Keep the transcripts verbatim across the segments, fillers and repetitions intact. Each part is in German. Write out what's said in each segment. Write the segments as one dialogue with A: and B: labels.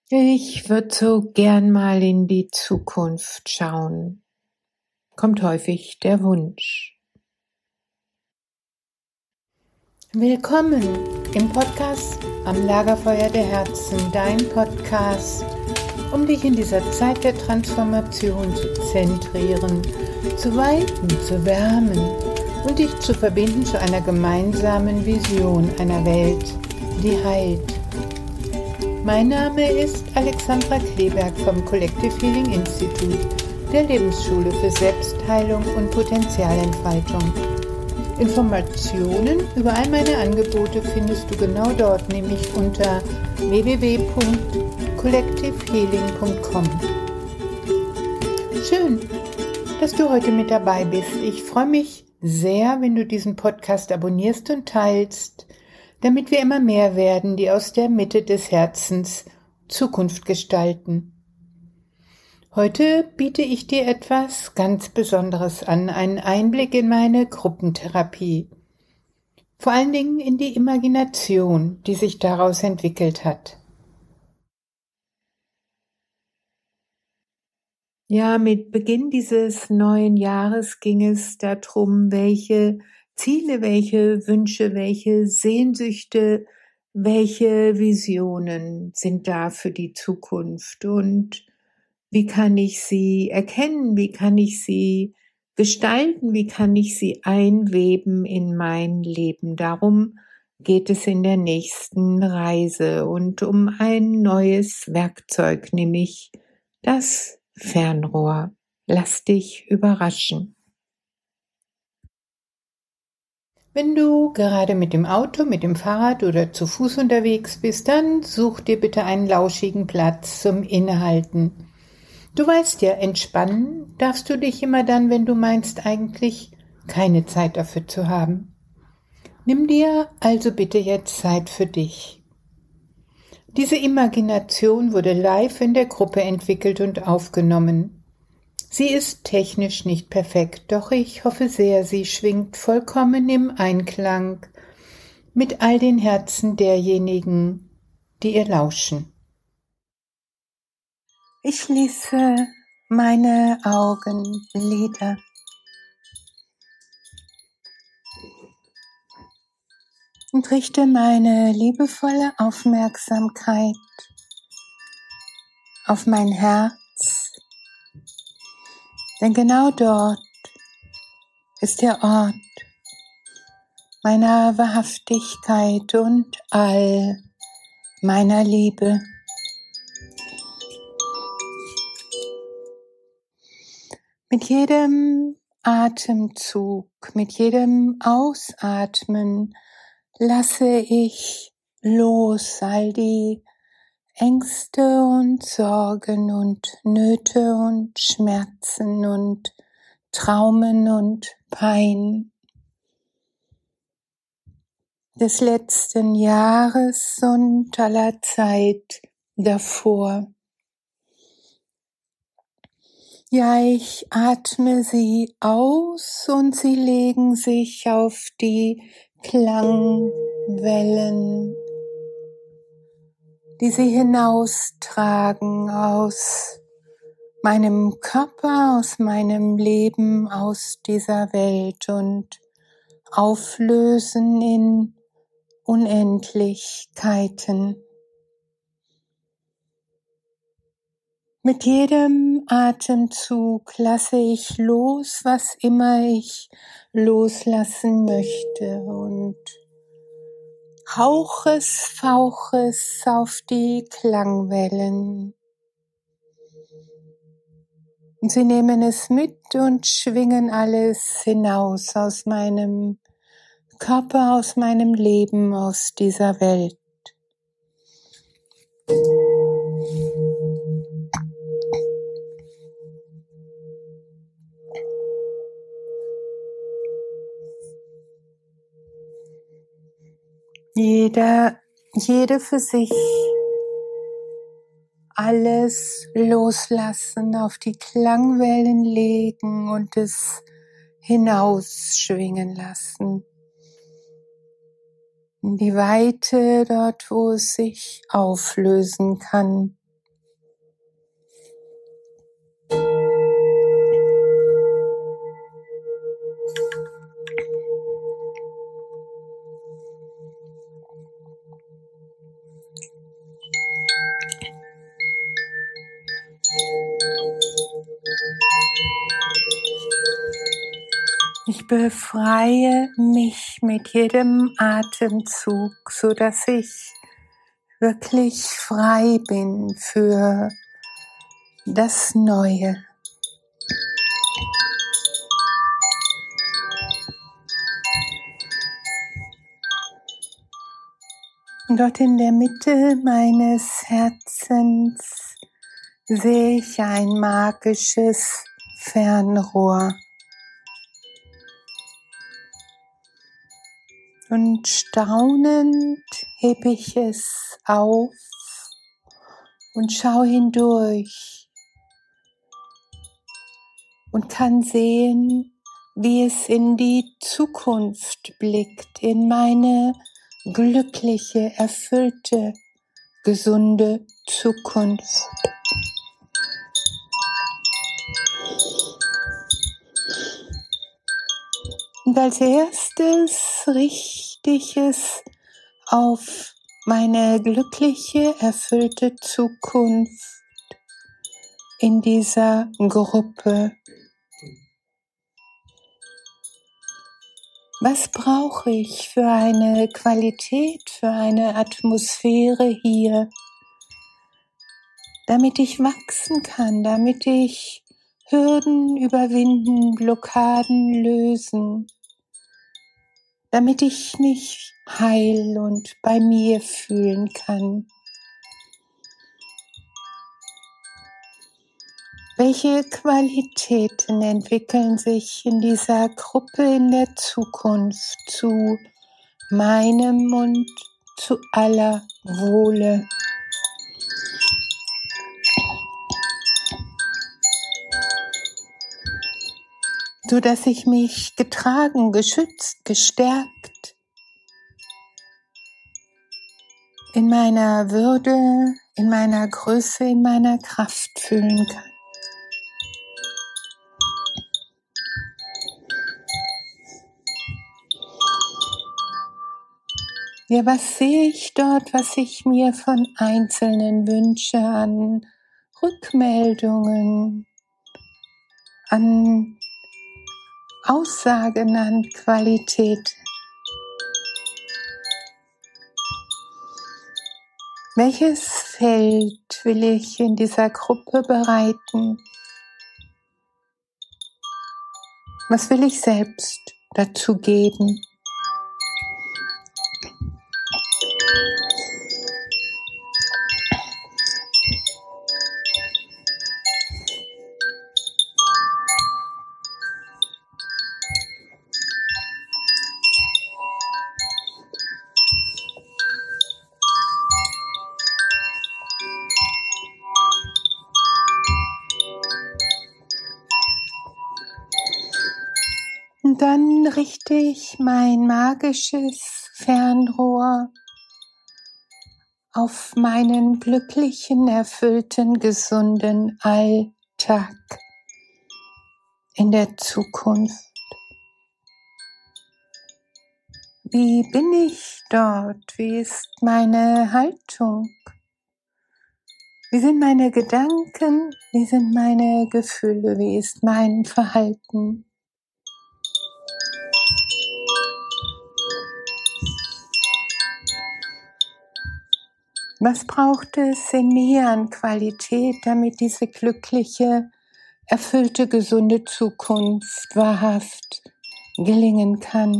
A: Ich würde so gern mal in die Zukunft schauen. Kommt häufig der Wunsch. Willkommen im Podcast Am Lagerfeuer der Herzen, dein Podcast, um dich in dieser Zeit der Transformation zu zentrieren, zu weiten, zu wärmen und dich zu verbinden zu einer gemeinsamen Vision einer Welt, die heilt. Mein Name ist Alexandra Kleberg vom Collective Healing Institute, der Lebensschule für Selbstheilung und Potenzialentfaltung. Informationen über all meine Angebote findest du genau dort, nämlich unter w w w punkt collective healing punkt com. Schön, dass du heute mit dabei bist. Ich freue mich sehr, wenn du diesen Podcast abonnierst und teilst, damit wir immer mehr werden, die aus der Mitte des Herzens Zukunft gestalten. Heute biete ich dir etwas ganz Besonderes an, einen Einblick in meine Gruppentherapie. Vor allen Dingen in die Imagination, die sich daraus entwickelt hat. Ja, mit Beginn dieses neuen Jahres ging es darum, welche Ziele, welche Wünsche, welche Sehnsüchte, welche Visionen sind da für die Zukunft und wie kann ich sie erkennen, wie kann ich sie gestalten, wie kann ich sie einweben in mein Leben. Darum geht es in der nächsten Reise und um ein neues Werkzeug, nämlich das Fernrohr. Lass dich überraschen. Wenn du gerade mit dem Auto, mit dem Fahrrad oder zu Fuß unterwegs bist, dann such dir bitte einen lauschigen Platz zum Innehalten. Du weißt ja, entspannen darfst du dich immer dann, wenn du meinst, eigentlich keine Zeit dafür zu haben. Nimm dir also bitte jetzt Zeit für dich. Diese Imagination wurde live in der Gruppe entwickelt und aufgenommen. Sie ist technisch nicht perfekt, doch ich hoffe sehr, sie schwingt vollkommen im Einklang mit all den Herzen derjenigen, die ihr lauschen. Ich schließe meine Augenlider. Und richte meine liebevolle Aufmerksamkeit auf mein Herz. Denn genau dort ist der Ort meiner Wahrhaftigkeit und all meiner Liebe. Mit jedem Atemzug, mit jedem Ausatmen lasse ich los all die Ängste und Sorgen und Nöte und Schmerzen und Traumen und Pein des letzten Jahres und aller Zeit davor. Ja, ich atme sie aus und sie legen sich auf die Klangwellen, die sie hinaustragen aus meinem Körper, aus meinem Leben, aus dieser Welt und auflösen in Unendlichkeiten. Mit jedem Atemzug lasse ich los, was immer ich loslassen möchte und hauch es, fauch es auf die Klangwellen. Und sie nehmen es mit und schwingen alles hinaus aus meinem Körper, aus meinem Leben, aus dieser Welt. Jeder, jede für sich alles loslassen, auf die Klangwellen legen und es hinausschwingen lassen. In die Weite, dort wo es sich auflösen kann. Ich befreie mich mit jedem Atemzug, so dass ich wirklich frei bin für das Neue. Und dort in der Mitte meines Herzens sehe ich ein magisches Fernrohr. Und staunend hebe ich es auf und schaue hindurch und kann sehen, wie es in die Zukunft blickt, in meine glückliche, erfüllte, gesunde Zukunft. Und als erstes richte ich es auf meine glückliche, erfüllte Zukunft in dieser Gruppe. Was brauche ich für eine Qualität, für eine Atmosphäre hier, damit ich wachsen kann, damit ich Hürden überwinden, Blockaden lösen, damit ich mich heil und bei mir fühlen kann. Welche Qualitäten entwickeln sich in dieser Gruppe in der Zukunft zu meinem und zu aller Wohle? So dass ich mich getragen, geschützt, gestärkt in meiner Würde, in meiner Größe, in meiner Kraft fühlen kann. Ja, was sehe ich dort, was ich mir von Einzelnen wünsche an Rückmeldungen, an Aussagen, an Qualität? Welches Feld will ich in dieser Gruppe bereiten? Was will ich selbst dazu geben? Und dann richte ich mein magisches Fernrohr auf meinen glücklichen, erfüllten, gesunden Alltag in der Zukunft. Wie bin ich dort? Wie ist meine Haltung? Wie sind meine Gedanken? Wie sind meine Gefühle? Wie ist mein Verhalten? Was braucht es in mir an Qualität, damit diese glückliche, erfüllte, gesunde Zukunft wahrhaft gelingen kann?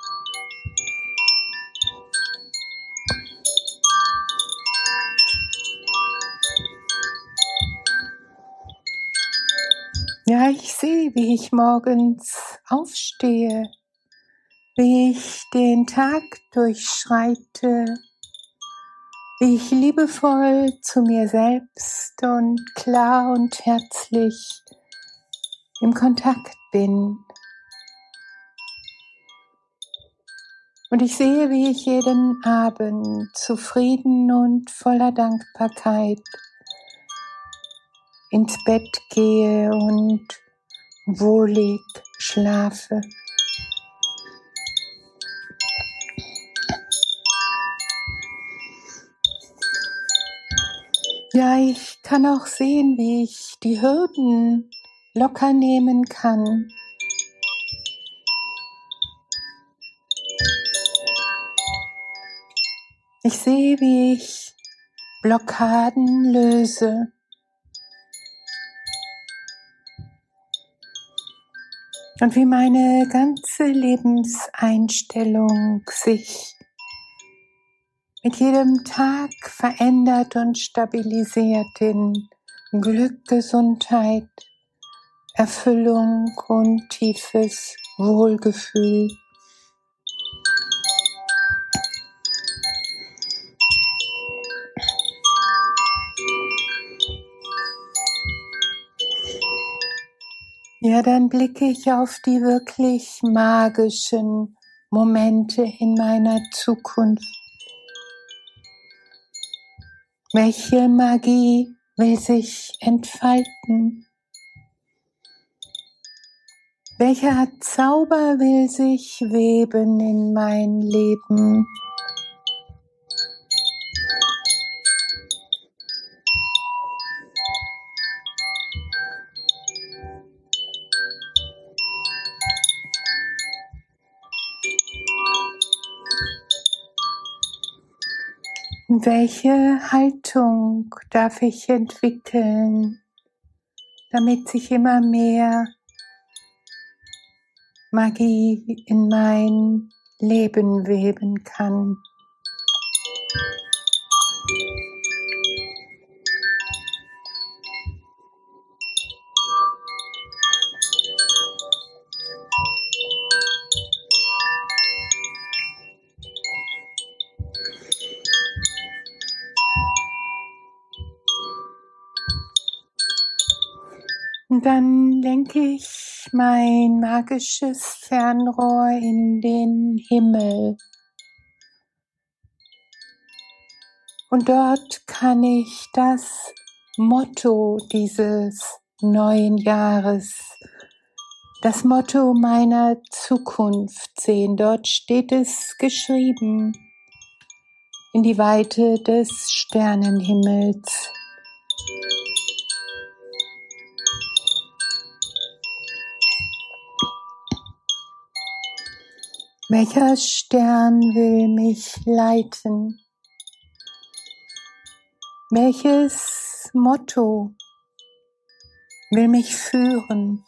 A: Ja, ich sehe, wie ich morgens aufstehe, wie ich den Tag durchschreite, wie ich liebevoll zu mir selbst und klar und herzlich im Kontakt bin. Und ich sehe, wie ich jeden Abend zufrieden und voller Dankbarkeit ins Bett gehe und wohlig schlafe. Ja, ich kann auch sehen, wie ich die Hürden locker nehmen kann, Ich sehe, wie ich Blockaden löse. Und wie meine ganze Lebenseinstellung sich mit jedem Tag verändert und stabilisiert in Glück, Gesundheit, Erfüllung und tiefes Wohlgefühl. Ja, dann blicke ich auf die wirklich magischen Momente in meiner Zukunft. Welche Magie will sich entfalten? Welcher Zauber will sich weben in mein Leben? Welche Haltung darf ich entwickeln, damit sich immer mehr Magie in mein Leben weben kann? Und dann lenke ich mein magisches Fernrohr in den Himmel. Und dort kann ich das Motto dieses neuen Jahres, das Motto meiner Zukunft sehen. Dort steht es geschrieben in die Weite des Sternenhimmels. Welcher Stern will mich leiten? Welches Motto will mich führen?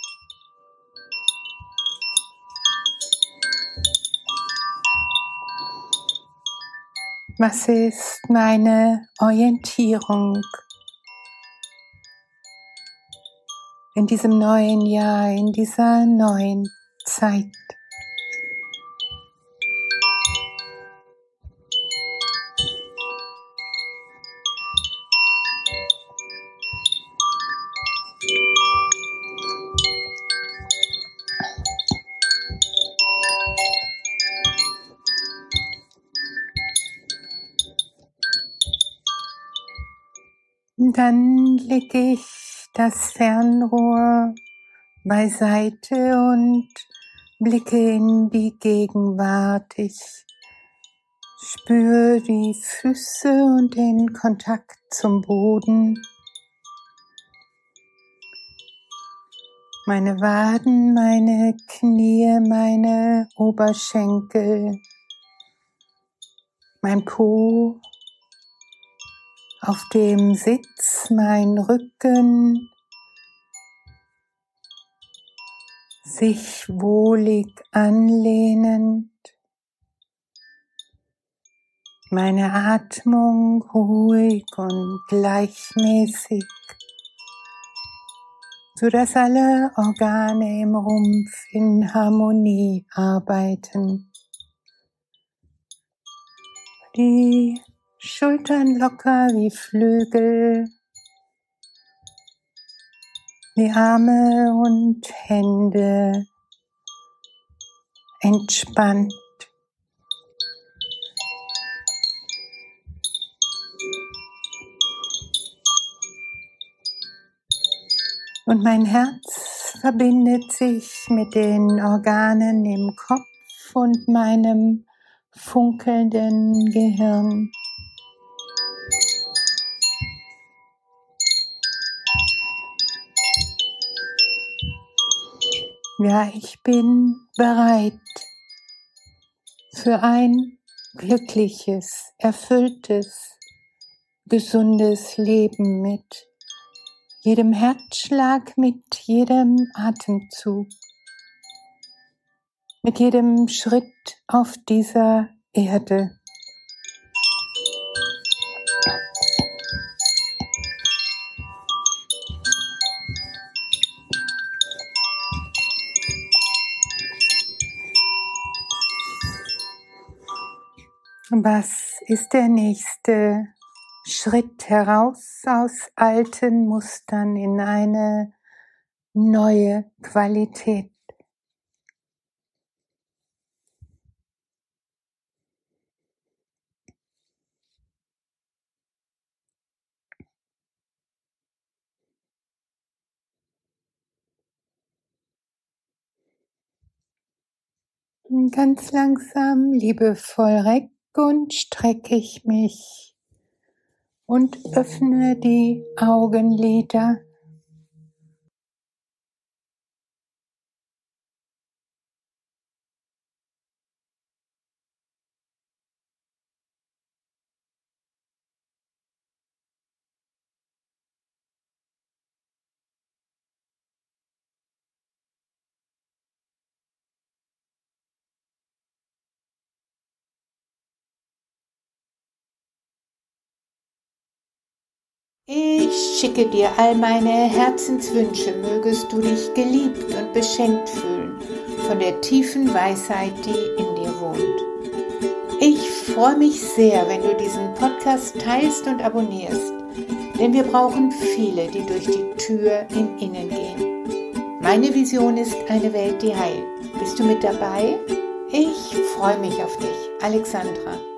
A: Was ist meine Orientierung in diesem neuen Jahr, in dieser neuen Zeit? Dann lege ich das Fernrohr beiseite und blicke in die Gegenwart. Ich spüre die Füße und den Kontakt zum Boden. Meine Waden, meine Knie, meine Oberschenkel, mein Po, auf dem Sitz mein Rücken, sich wohlig anlehnend, meine Atmung ruhig und gleichmäßig, sodass alle Organe im Rumpf in Harmonie arbeiten. Die Schultern locker wie Flügel, die Arme und Hände entspannt. Und mein Herz verbindet sich mit den Organen im Kopf und meinem funkelnden Gehirn. Ja, ich bin bereit für ein glückliches, erfülltes, gesundes Leben mit jedem Herzschlag, mit jedem Atemzug, mit jedem Schritt auf dieser Erde. Was ist der nächste Schritt heraus aus alten Mustern in eine neue Qualität? Und ganz langsam, liebevoll reck und strecke ich mich und öffne die Augenlider. Ich schicke dir all meine Herzenswünsche, mögest du dich geliebt und beschenkt fühlen von der tiefen Weisheit, die in dir wohnt. Ich freue mich sehr, wenn du diesen Podcast teilst und abonnierst, denn wir brauchen viele, die durch die Tür im Innen gehen. Meine Vision ist eine Welt, die heilt. Bist du mit dabei? Ich freue mich auf dich, Alexandra.